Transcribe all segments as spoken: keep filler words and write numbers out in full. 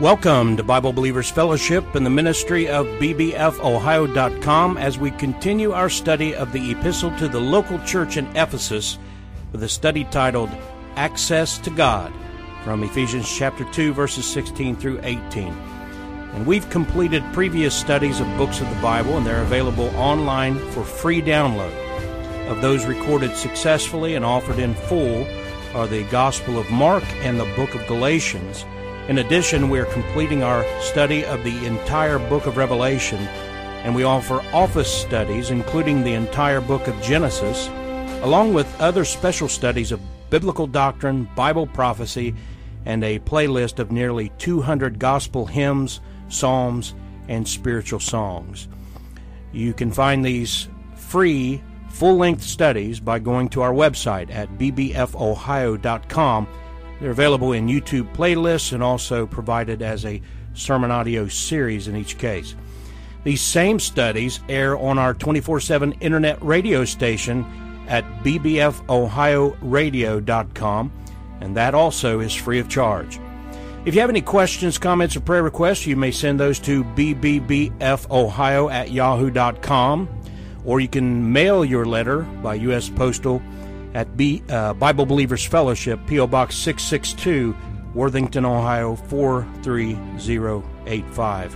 Welcome to Bible Believers Fellowship and the ministry of B B F Ohio dot com as we continue our study of the epistle to the local church in Ephesus with a study titled Access to God from Ephesians chapter two, verses sixteen through eighteen. And we've completed previous studies of books of the Bible, and they're available online for free download. Of those recorded successfully and offered in full are the Gospel of Mark and the book of Galatians. In addition, we are completing our study of the entire book of Revelation, and we offer office studies, including the entire book of Genesis, along with other special studies of biblical doctrine, Bible prophecy, and a playlist of nearly two hundred gospel hymns, psalms, and spiritual songs. You can find these free, full-length studies by going to our website at B B F Ohio dot com. They're available in YouTube playlists and also provided as a sermon audio series in each case. These same studies air on our twenty-four seven internet radio station at B B F Ohio radio dot com, and that also is free of charge. If you have any questions, comments, or prayer requests, you may send those to B B B F Ohio at yahoo dot com, or you can mail your letter by U S Postal at B, uh, Bible Believers Fellowship, P O Box six six two, Worthington, Ohio four three zero eight five.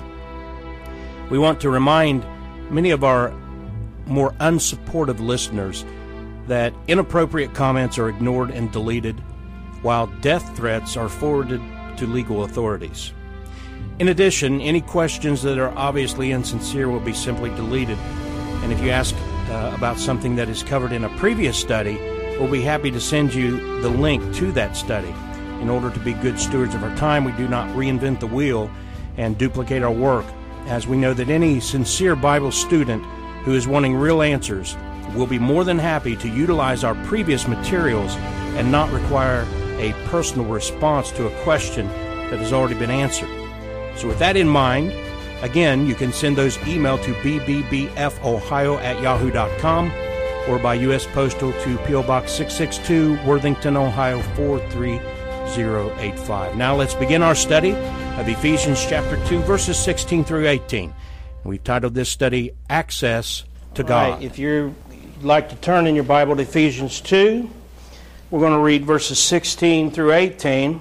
We want to remind many of our more unsupportive listeners that inappropriate comments are ignored and deleted, while death threats are forwarded to legal authorities. In addition, any questions that are obviously insincere will be simply deleted, and if you ask uh, about something that is covered in a previous study, we'll be happy to send you the link to that study. In order to be good stewards of our time, we do not reinvent the wheel and duplicate our work, as we know that any sincere Bible student who is wanting real answers will be more than happy to utilize our previous materials and not require a personal response to a question that has already been answered. So with that in mind, again, you can send those email to B B B F Ohio at yahoo dot com or by U S Postal to P O Box six six two, Worthington, Ohio four three zero eight five. Now let's begin our study of Ephesians chapter two, verses sixteen through eighteen. We've titled this study, Access to God. Right, if you'd like to turn in your Bible to Ephesians two, we're going to read verses sixteen through eighteen.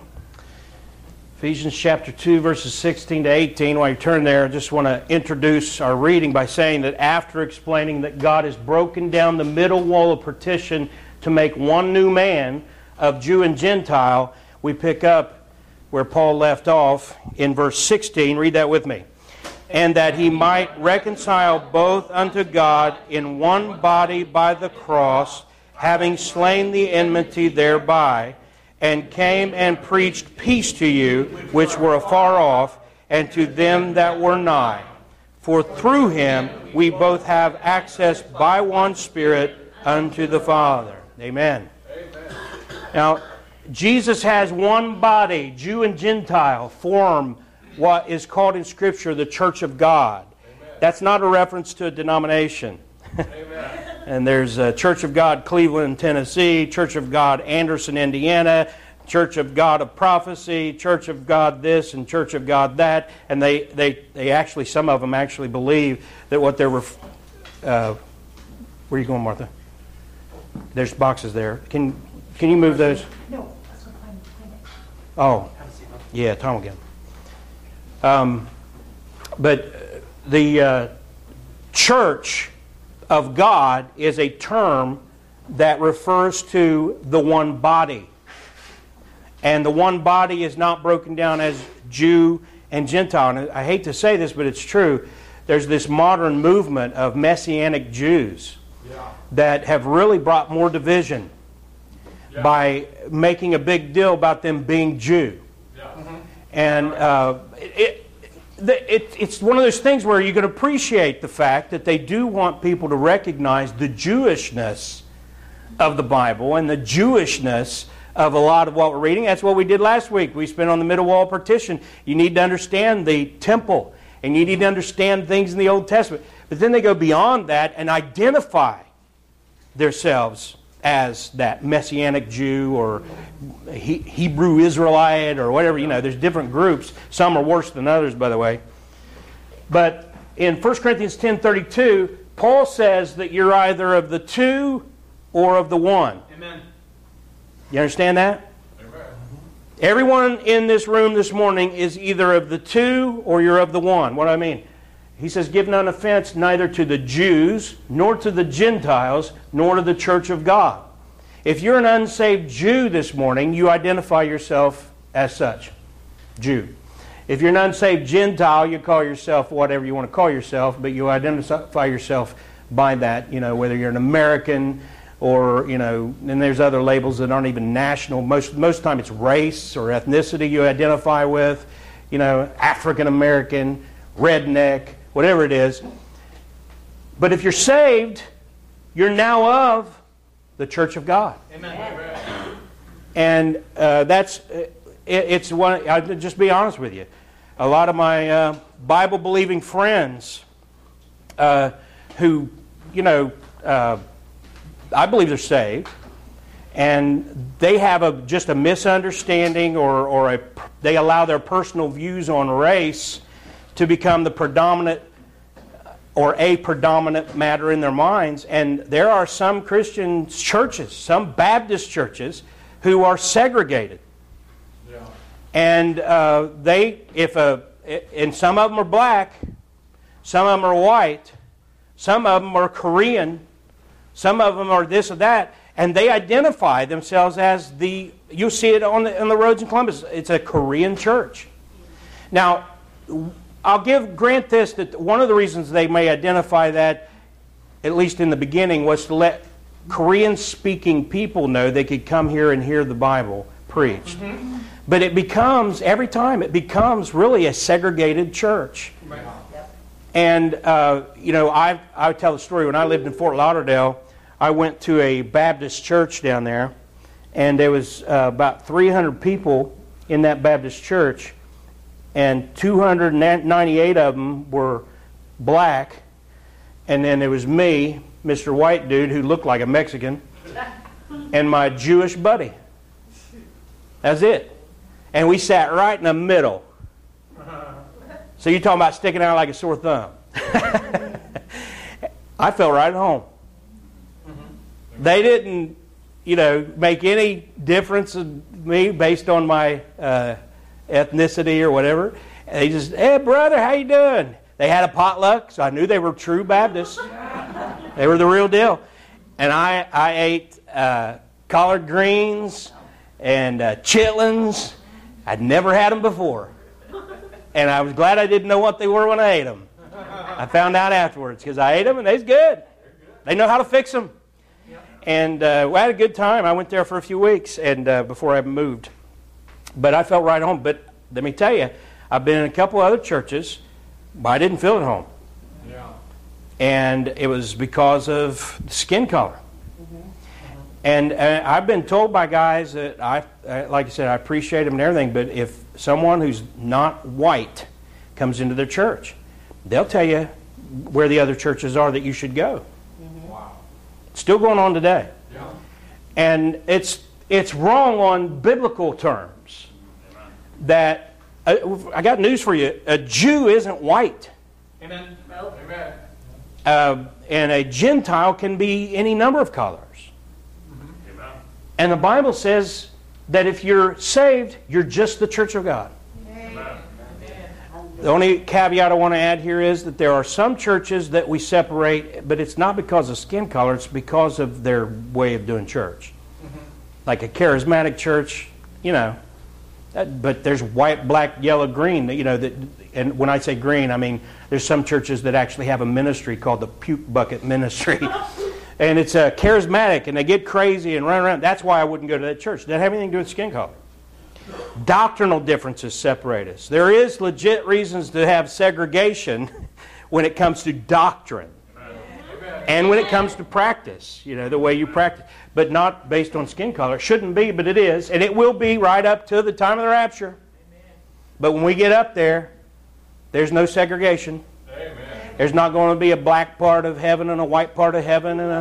Ephesians chapter two, verses sixteen to eighteen. While you turn there, I just want to introduce our reading by saying that after explaining that God has broken down the middle wall of partition to make one new man of Jew and Gentile, we pick up where Paul left off in verse sixteen. Read that with me. And that he might reconcile both unto God in one body by the cross, having slain the enmity thereby, and came and preached peace to you which were afar off, and to them that were nigh. For through him we both have access by one Spirit unto the Father. Amen. Amen. Now, Jesus has one body, Jew and Gentile, form what is called in Scripture the Church of God. Amen. That's not a reference to a denomination. Amen. And there's a Church of God Cleveland, Tennessee, Church of God Anderson, Indiana, Church of God of Prophecy, Church of God this, and Church of God that. And they, they, they actually, some of them actually believe that what they're... Ref- uh, where are you going, Martha? There's boxes there. Can can you move those? No, that's what I'm doing. Oh, yeah, Tom will get them. Um, but the uh, Church of God is a term that refers to the one body. And the one body is not broken down as Jew and Gentile. And I hate to say this, but it's true. There's this modern movement of Messianic Jews yeah. that have really brought more division yeah. by making a big deal about them being Jew. Yeah. Mm-hmm. And uh, it, It, it's one of those things where you can appreciate the fact that they do want people to recognize the Jewishness of the Bible and the Jewishness of a lot of what we're reading. That's what we did last week. We spent on the middle wall partition. You need to understand the temple, and you need to understand things in the Old Testament. But then they go beyond that and identify themselves as that Messianic Jew or he, Hebrew Israelite or whatever. You know, there's different groups. Some are worse than others, by the way. But in First Corinthians ten thirty-two, Paul says that you're either of the two or of the one. Amen. You understand that? Amen. Everyone in this room this morning is either of the two or you're of the one. What do I mean? He says, give none offense neither to the Jews, nor to the Gentiles, nor to the church of God. If you're an unsaved Jew this morning, you identify yourself as such. Jew. If you're an unsaved Gentile, you call yourself whatever you want to call yourself, but you identify yourself by that, you know, whether you're an American or, you know, and there's other labels that aren't even national. Most, most of the time it's race or ethnicity you identify with, you know, African American, redneck, whatever it is. But if you're saved, you're now of the church of God. Amen. And uh, that's, it, it's one, I'll just be honest with you. A lot of my uh, Bible-believing friends uh, who, you know, uh, I believe they're saved, and they have a just a misunderstanding or, or a, they allow their personal views on race to become the predominant or a predominant matter in their minds. And there are some Christian churches, some Baptist churches, who are segregated. Yeah. And uh, they, if a, and some of them are black, some of them are white, some of them are Korean, some of them are this or that, and they identify themselves as the, you see it on the, on the roads in Columbus, it's a Korean church. Now, I'll give grant this, that one of the reasons they may identify that, at least in the beginning, was to let Korean-speaking people know they could come here and hear the Bible preached. Mm-hmm. But it becomes, every time, it becomes really a segregated church. Right. And, uh, you know, I, I tell the story, when I lived in Fort Lauderdale, I went to a Baptist church down there, and there was uh, about three hundred people in that Baptist church, and two hundred ninety-eight of them were black, and then there was me, Mister White Dude, who looked like a Mexican, and my Jewish buddy. That's it. And we sat right in the middle. So you're talking about sticking out like a sore thumb. I felt right at home. They didn't, you know, make any difference in me based on my uh, ethnicity or whatever. They just, hey, brother, how you doing? They had a potluck, so I knew they were true Baptists. They were the real deal. And I, I ate uh, collard greens and uh, chitlins. I'd never had them before. And I was glad I didn't know what they were when I ate them. I found out afterwards because I ate them and they was good. They know how to fix them. And uh, we had a good time. I went there for a few weeks and uh, before I moved. But I felt right at home. But let me tell you, I've been in a couple other churches, but I didn't feel at home. Yeah. And it was because of the skin color. Mm-hmm. Mm-hmm. And uh, I've been told by guys that, I, uh, like I said, I appreciate them and everything, but if someone who's not white comes into their church, they'll tell you where the other churches are that you should go. Still going on today. Yeah. And it's it's wrong on biblical terms. Amen. That uh, I got news for you. A Jew isn't white. Amen. Nope. Amen. Uh, and a Gentile can be any number of colors. Mm-hmm. Amen. And the Bible says that if you're saved, you're just the church of God. Amen. The only caveat I want to add here is that there are some churches that we separate, but it's not because of skin color, it's because of their way of doing church. Mm-hmm. Like a charismatic church, you know, that, but there's white, black, yellow, green, you know, that, and when I say green, I mean there's some churches that actually have a ministry called the Puke Bucket Ministry. And it's uh, charismatic, and they get crazy and run around. That's why I wouldn't go to that church. It doesn't have anything to do with skin color. Doctrinal differences separate us. There is legit reasons to have segregation when it comes to doctrine. Amen. And when it comes to practice, you know, the way you practice. But not based on skin color. It shouldn't be, but it is. And it will be right up to the time of the rapture. Amen. But when we get up there, there's no segregation. Amen. There's not going to be a black part of heaven and a white part of heaven and a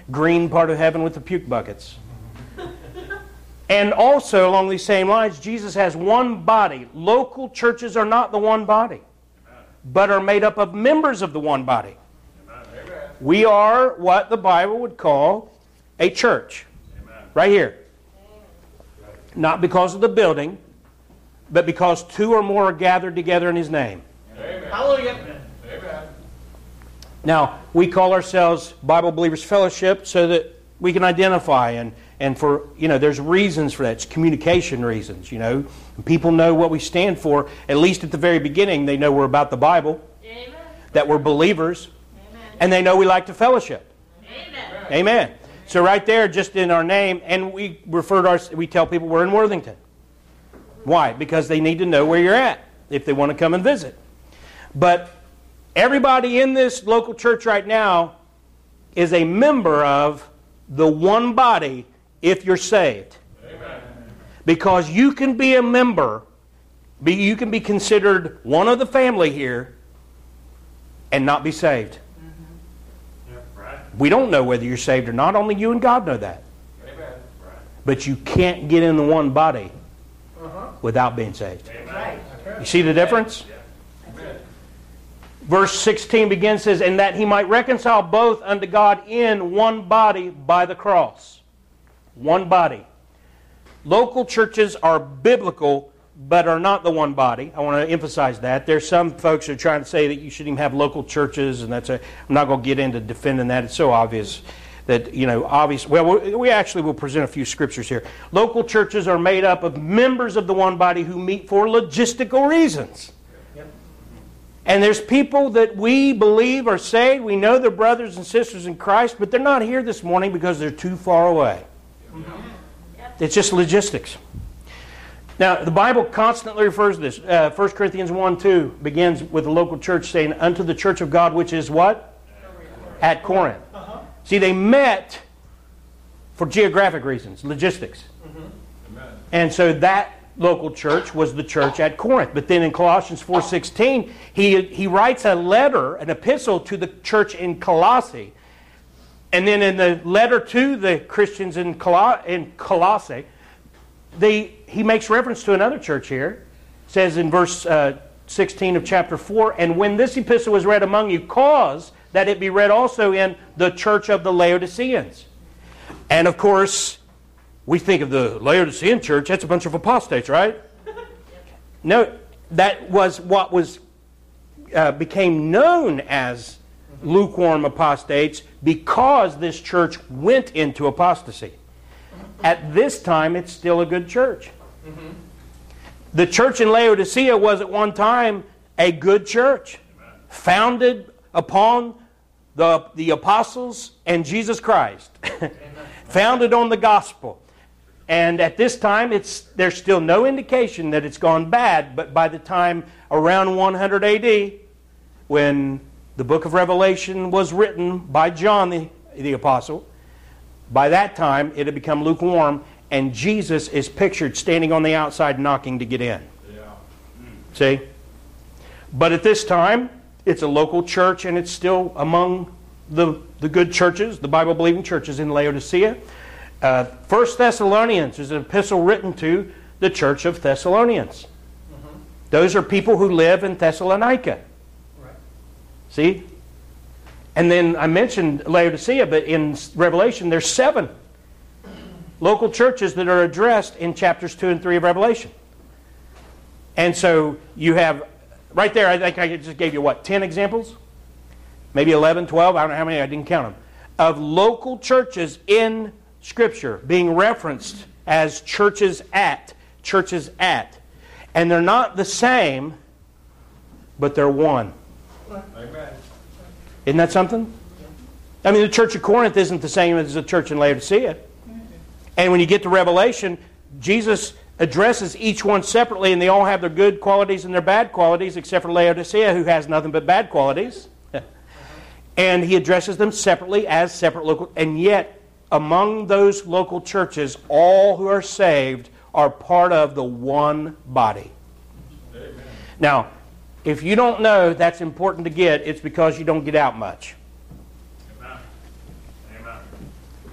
green part of heaven with the puke buckets. And also, along these same lines, Jesus has one body. Local churches are not the one body, but are made up of members of the one body. We are what the Bible would call a church. Right here. Not because of the building, but because two or more are gathered together in His name. Amen. Hallelujah. Amen. Now, we call ourselves Bible Believers Fellowship so that we can identify and, and for, you know, there's reasons for that. It's communication reasons, you know. People know what we stand for. At least at the very beginning, they know we're about the Bible. Amen. That we're believers. Amen. And they know we like to fellowship. Amen. Amen. So right there, just in our name, and we refer to our, we tell people we're in Worthington. Why? Because they need to know where you're at if they want to come and visit. But everybody in this local church right now is a member of the one body if you're saved. Amen. Because you can be a member, be, you can be considered one of the family here and not be saved. Mm-hmm. Yeah, right. We don't know whether you're saved or not. Only you and God know that. Amen. Right. But you can't get in the one body uh-huh. without being saved. Amen. You see the difference? Yeah. Verse sixteen begins, says, and that He might reconcile both unto God in one body by the cross. One body. Local churches are biblical, but are not the one body. I want to emphasize that. There's some folks who are trying to say that you shouldn't even have local churches, and that's a, I'm not going to get into defending that. It's so obvious that, you know, obvious. Well, we actually will present a few scriptures here. Local churches are made up of members of the one body who meet for logistical reasons. And there's people that we believe are saved. We know they're brothers and sisters in Christ, but they're not here this morning because they're too far away. Mm-hmm. It's just logistics. Now, the Bible constantly refers to this. Uh, First Corinthians one two begins with the local church saying, unto the church of God, which is what? At Corinth. Uh-huh. See, they met for geographic reasons, logistics. Mm-hmm. And so that local church was the church at Corinth. But then in Colossians four sixteen, he, he writes a letter, an epistle to the church in Colossae. And then in the letter to the Christians in, Colo- in Colossae, they, he makes reference to another church here. It says in verse uh, sixteen of chapter four, and when this epistle was read among you, cause that it be read also in the church of the Laodiceans. And of course, we think of the Laodicean church, that's a bunch of apostates, right? No, that was what was uh, became known as lukewarm apostates because this church went into apostasy. At this time, it's still a good church. Mm-hmm. The church in Laodicea was at one time a good church, founded upon the, the apostles and Jesus Christ, founded on the gospel. And at this time, it's there's still no indication that it's gone bad. But by the time around one hundred A D, when the book of Revelation was written by John the, the apostle, by that time it had become lukewarm, and Jesus is pictured standing on the outside knocking to get in. Yeah. Mm. See? But at this time, it's a local church, and it's still among the, the good churches, the Bible-believing churches in Laodicea. Uh, First Thessalonians is an epistle written to the church of Thessalonians. Mm-hmm. Those are people who live in Thessalonica. Right. See? And then I mentioned Laodicea, but in Revelation there's seven local churches that are addressed in chapters two and three of Revelation. And so you have, right there, I think I just gave you, what, ten examples? Maybe eleven, twelve, I don't know how many, I didn't count them, of local churches in Scripture being referenced as churches at, churches at. And they're not the same, but they're one. Amen. Isn't that something? I mean, the church of Corinth isn't the same as the church in Laodicea. And when you get to Revelation, Jesus addresses each one separately, and they all have their good qualities and their bad qualities, except for Laodicea, who has nothing but bad qualities. And he addresses them separately as separate local, and yet among those local churches, all who are saved are part of the one body. Amen. Now, if you don't know that's important to get, it's because you don't get out much. Amen. Amen.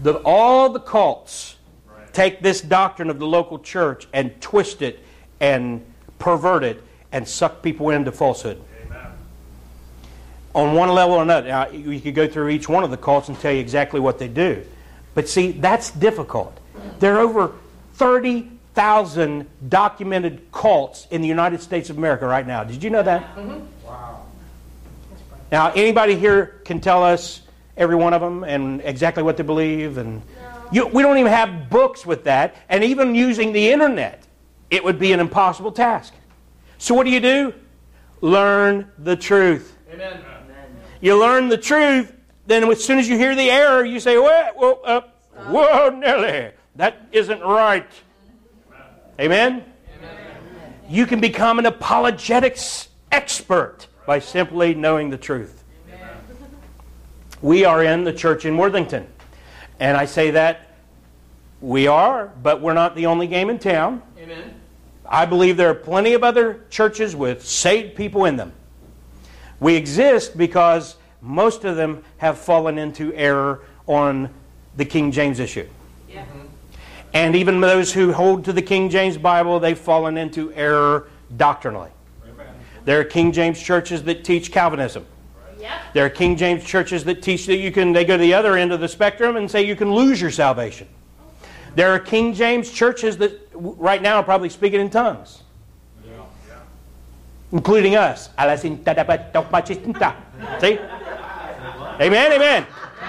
that all the cults take this doctrine of the local church and twist it and pervert it and suck people into falsehood. Amen. On one level or another. Now, you could go through each one of the cults and tell you exactly what they do. But see, that's difficult. There are over thirty thousand documented cults in the United States of America right now. Did you know that? Mm-hmm. Wow. Now, anybody here can tell us every one of them and exactly what they believe? And you, we don't even have books with that. And even using the internet, it would be an impossible task. So what do you do? Learn the truth. Amen. You learn the truth, then as soon as you hear the error, you say, well, well uh, whoa, Nelly, that isn't right. Amen? Amen? You can become an apologetics expert by simply knowing the truth. Amen. We are in the church in Worthington. And I say that we are, but we're not the only game in town. Amen. I believe there are plenty of other churches with saved people in them. We exist because most of them have fallen into error on the King James issue. Yeah. And even those who hold to the King James Bible, they've fallen into error doctrinally. Amen. There are King James churches that teach Calvinism. Yep. There are King James churches that teach that you can, they go to the other end of the spectrum and say you can lose your salvation. There are King James churches that right now are probably speaking in tongues. Yeah. Yeah. Including us. See? Amen, amen.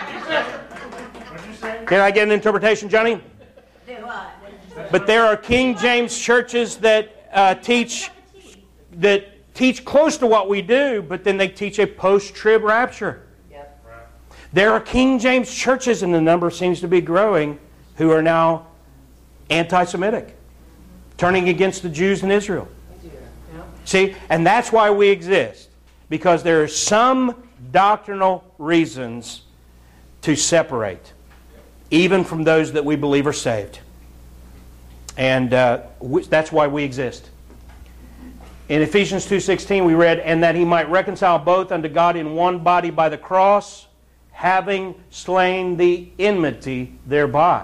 Can I get an interpretation, Johnny? But there are King James churches that uh, teach that teach close to what we do, but then they teach a post-trib rapture. Yep. There are King James churches, and the number seems to be growing, who are now anti-Semitic, turning against the Jews in Israel. Yep. See, and that's why we exist, because there are some doctrinal reasons to separate, even from those that we believe are saved. And uh, that's why we exist. In Ephesians two sixteen we read, and that he might reconcile both unto God in one body by the cross, having slain the enmity thereby.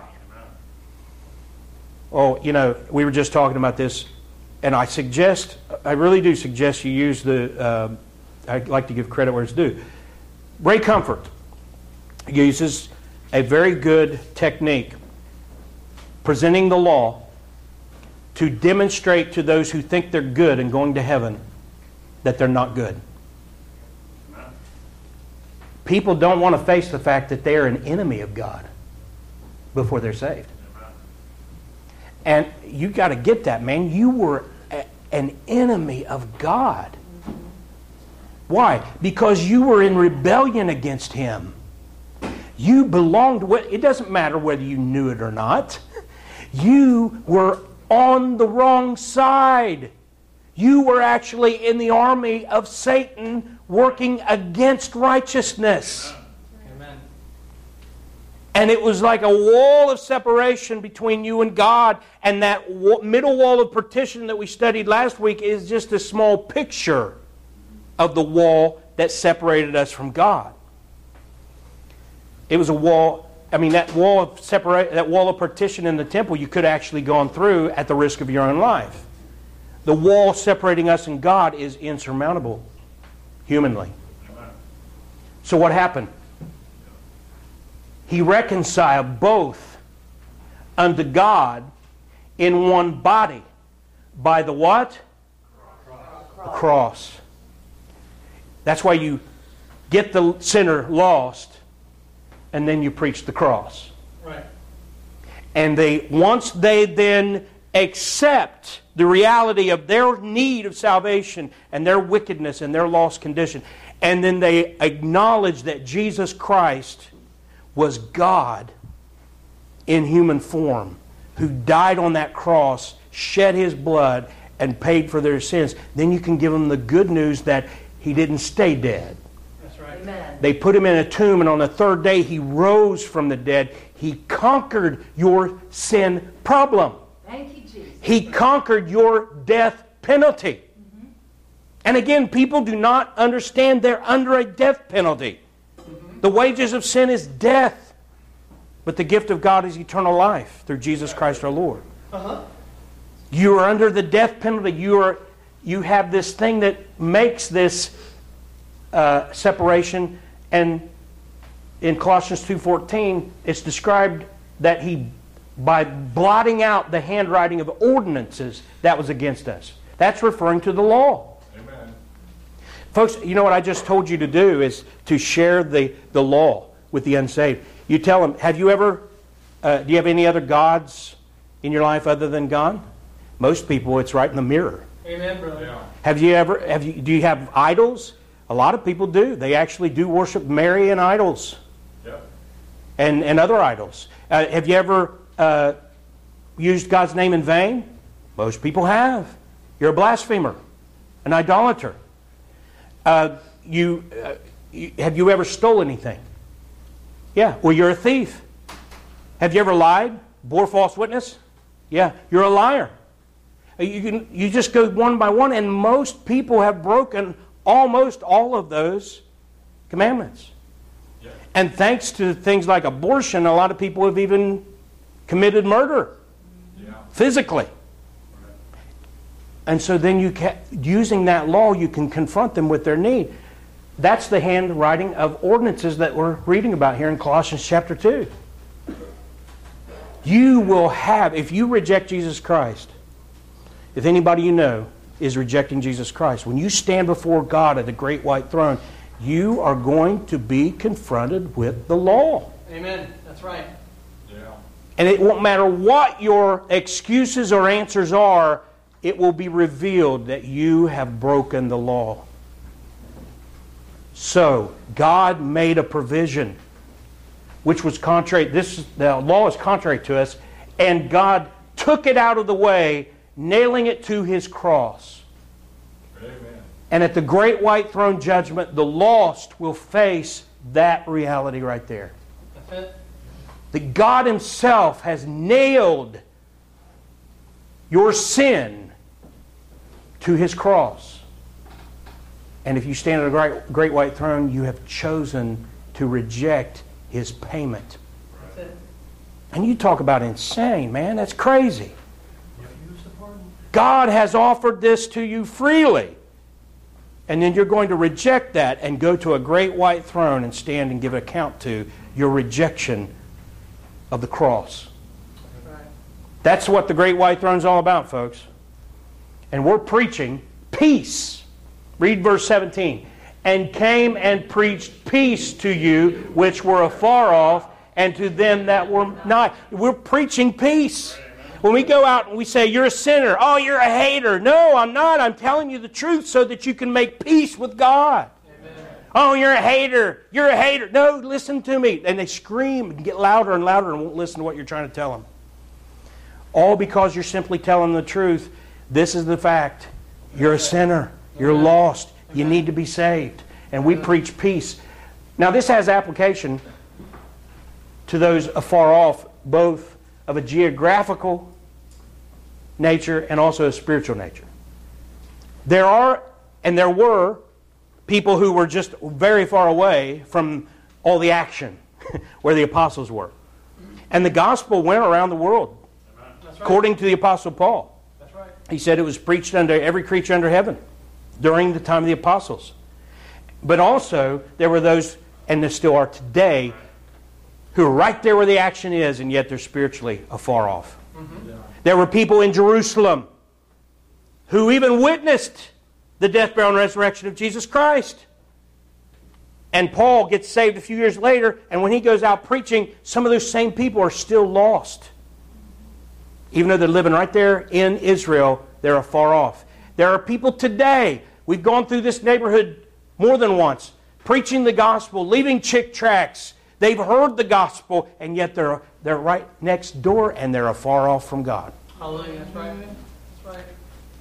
Oh, you know, we were just talking about this, and I suggest, I really do suggest you use the, uh, I'd like to give credit where it's due. Ray Comfort uses a very good technique, presenting the law to demonstrate to those who think they're good and going to heaven that they're not good. People don't want to face the fact that they are an enemy of God before they're saved. And you got to get that, man. You were a, an enemy of God. Why? Because you were in rebellion against Him. You belonged. It doesn't matter whether you knew it or not. You were on the wrong side. You were actually in the army of Satan working against righteousness. Amen. And it was like a wall of separation between you and God. And that middle wall of partition that we studied last week is just a small picture of the wall that separated us from God. It was a wall. I mean, that wall of separate, that wall of partition in the temple, you could have actually gone through at the risk of your own life. The wall separating us and God is insurmountable, humanly. So what happened? He reconciled both unto God in one body by the what? The cross. That's why you get the sinner lost, and then you preach the cross. Right. And they once they then accept the reality of their need of salvation and their wickedness and their lost condition, and then they acknowledge that Jesus Christ was God in human form, who died on that cross, shed His blood, and paid for their sins, then you can give them the good news that He didn't stay dead. Amen. They put Him in a tomb, and on the third day He rose from the dead. He conquered your sin problem. Thank you, Jesus. He conquered your death penalty. Mm-hmm. And again, people do not understand they're under a death penalty. Mm-hmm. The wages of sin is death. but the gift of God is eternal life through Jesus Christ our Lord. Uh-huh. You are under the death penalty. You are, you have this thing that makes this uh, separation. And in Colossians two fourteen, it's described that He, by blotting out the handwriting of ordinances that was against us. That's referring to the law. Amen. Folks, you know what I just told you to do is to share the, the law with the unsaved. You tell them, have you ever, uh, do you have any other gods in your life other than God? Most people, it's right in the mirror. Amen, brother. Yeah. Have you ever, have you, do you have idols? A lot of people do. They actually do worship Mary and idols. Yep. And, and other idols. Uh, have you ever uh, used God's name in vain? Most people have. You're a blasphemer, an idolater. Uh, you, uh, you have you ever stole anything? Yeah. Well, you're a thief. Have you ever lied, bore false witness? Yeah, you're a liar. You can you just go one by one, and most people have broken almost all of those commandments. Yeah. And thanks to things like abortion, a lot of people have even committed murder Yeah. physically. And so then you can, using that law, you can confront them with their need. That's the handwriting of ordinances that we're reading about here in Colossians chapter two. You will have, if you reject Jesus Christ, if anybody you know is rejecting Jesus Christ, when you stand before God at the great white throne, you are going to be confronted with the law. Amen. That's right. Yeah. And it won't matter what your excuses or answers are, it will be revealed that you have broken the law. So, God made a provision which was contrary. This the law is contrary to us, and God took it out of the way, nailing it to His cross. Amen. And at the great white throne judgment, the lost will face that reality right there. That's it. That God Himself has nailed your sin to His cross. And if you stand at a great, great white throne, you have chosen to reject His payment. That's it. And you talk about insane, man. That's crazy. Refuse the pardon. God has offered this to you freely. And then you're going to reject that and go to a great white throne and stand and give account to your rejection of the cross. That's right. That's what the great white throne is all about, folks. And we're preaching peace. Read verse seventeen. And came and preached peace to you which were afar off, and to them that were not. We're preaching peace. When we go out and we say, you're a sinner. Oh, you're a hater. No, I'm not. I'm telling you the truth so that you can make peace with God. Amen. Oh, you're a hater. You're a hater. No, listen to me. And they scream and get louder and louder and won't listen to what you're trying to tell them. All because you're simply telling the truth. This is the fact. You're a sinner. You're lost. You need to be saved. And we preach peace. Now, this has application to those afar off, both of a geographical nature and also a spiritual nature. There are, and there were, people who were just very far away from all the action where the apostles were. And the gospel went around the world, That's right. according to the Apostle Paul. That's right. He said it was preached unto every creature under heaven during the time of the apostles. But also, there were those, and there still are today, who are right there where the action is, and yet they're spiritually afar off. Mm-hmm. Yeah. There were people in Jerusalem who even witnessed the death, burial, and resurrection of Jesus Christ. And Paul gets saved a few years later, and when he goes out preaching, some of those same people are still lost. Even though they're living right there in Israel, they're afar off. There are people today, we've gone through this neighborhood more than once, preaching the gospel, leaving Chick tracts. They've heard the gospel, and yet they're, they're right next door, and they're afar off from God. Hallelujah. That's right. That's right.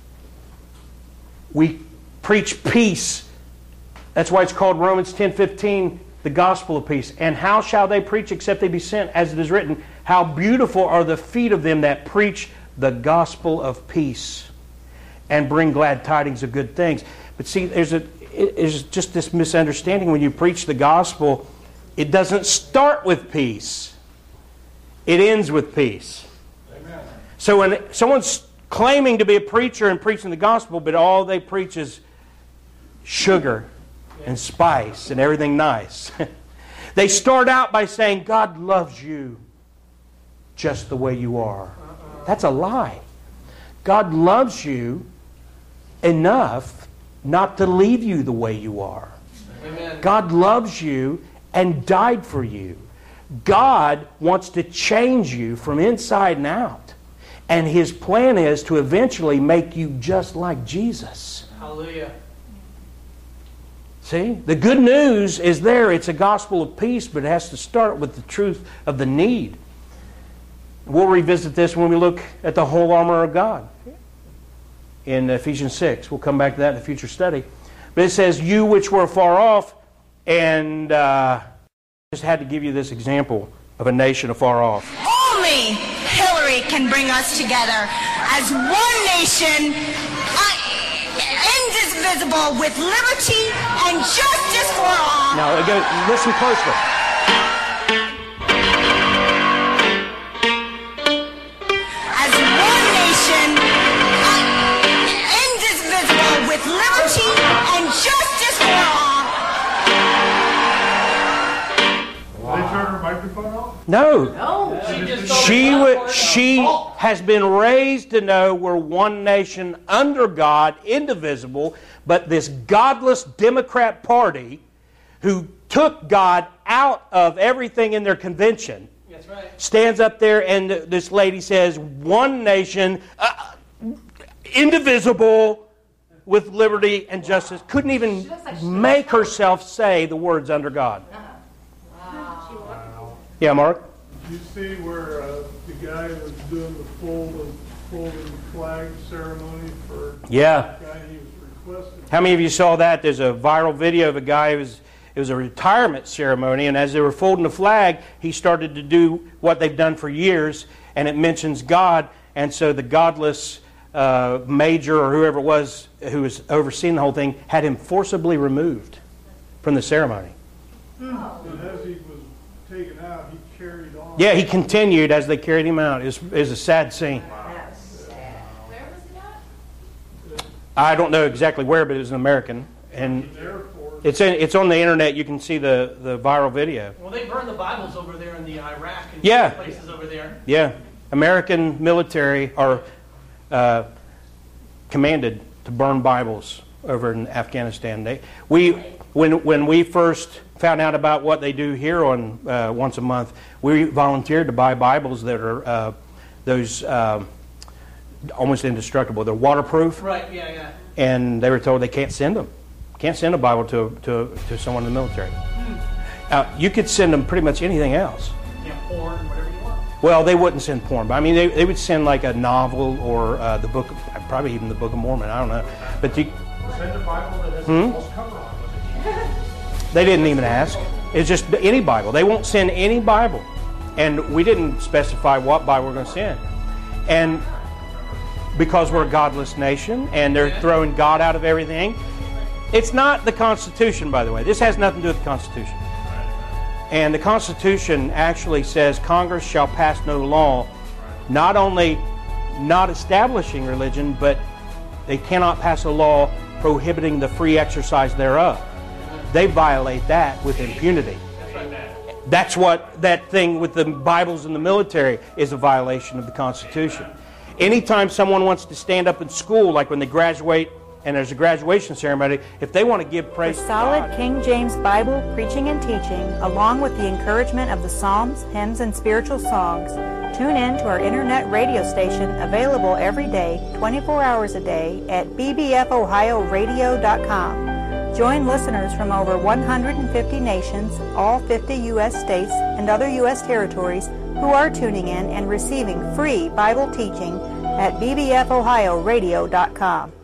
We preach peace. That's why it's called Romans ten fifteen, the gospel of peace. And how shall they preach except they be sent? As it is written, how beautiful are the feet of them that preach the gospel of peace and bring glad tidings of good things. But see, there's a there's just this misunderstanding when you preach the gospel. It doesn't start with peace. it ends with peace. Amen. So when someone's claiming to be a preacher and preaching the gospel, but all they preach is sugar and spice and everything nice. They start out by saying, God loves you just the way you are. That's a lie. God loves you enough not to leave you the way you are. Amen. God loves you and died for you. God wants to change you from inside and out. And His plan is to eventually make you just like Jesus. Hallelujah. See? The good news is there. It's a gospel of peace, but it has to start with the truth of the need. We'll revisit this when we look at the whole armor of God in Ephesians six. We'll come back to that in a future study. But it says, you which were far off, and uh, just had to give you this example of a nation afar off. Only Hillary can bring us together as one nation, uh, indivisible, with liberty and justice for all. Now, again, listen closely. As one nation, uh, indivisible, with liberty and justice for all. Did they turn her microphone off? No. No, she just told She, me wa- not for she the fault. has been raised to know we're one nation under God, indivisible, but this godless Democrat Party who took God out of everything in their convention That's right. stands up there and this lady says, one nation, uh, indivisible, with liberty and justice. Couldn't even looks like she- make herself say the words under God. Wow. Yeah, Mark? You see where uh, the guy was doing the folding, folding flag ceremony for Yeah. the guy he was requested. How many of you saw that? There's a viral video of a guy who was, it was a retirement ceremony, and as they were folding the flag, he started to do what they've done for years, and it mentions God, and so the godless uh, major or whoever it was who was overseeing the whole thing had him forcibly removed from the ceremony. And as he was taken out, he carried on. Yeah, he continued as they carried him out. It was, it was a sad scene. Where was it at? I don't know exactly where, but it was an American, and Therefore, it's in, it's on the internet. You can see the, the viral video. Well, they burned the Bibles over there in the Iraq and Yeah. places over there. Yeah, American military are uh, commanded to burn Bibles over in Afghanistan. They, we, when when we first found out about what they do here on uh, once a month, we volunteered to buy Bibles that are uh, those uh, almost indestructible. They're waterproof, Right, yeah, yeah. and they were told they can't send them. Can't send a Bible to to, to someone in the military. Uh, you could send them pretty much anything else. Yeah, porn, whatever you want. Well, they wouldn't send porn, but I mean, they, they would send like a novel or uh, the book, of, probably even the Book of Mormon. I don't know, but you, Send a Bible that has Hmm? a false cover on it. they didn't even ask. It's just any Bible. They won't send any Bible, and we didn't specify what Bible we're going to send. And because we're a godless nation, and they're throwing God out of everything, it's not the Constitution, by the way. This has nothing to do with the Constitution. And the Constitution actually says Congress shall pass no law, not only not establishing religion, but they cannot pass a law prohibiting the free exercise thereof. They violate that with impunity. That's what that thing with the Bibles in the military is, a violation of the Constitution. Anytime someone wants to stand up in school, like when they graduate and there's a graduation ceremony, if they want to give praise For to solid God, King James Bible preaching and teaching, along with the encouragement of the Psalms, hymns, and spiritual songs, tune in to our internet radio station, available every day, twenty-four hours a day, at b b f ohio radio dot com. Join listeners from over one hundred fifty nations, all fifty U S states, and other U S territories who are tuning in and receiving free Bible teaching at b b f ohio radio dot com.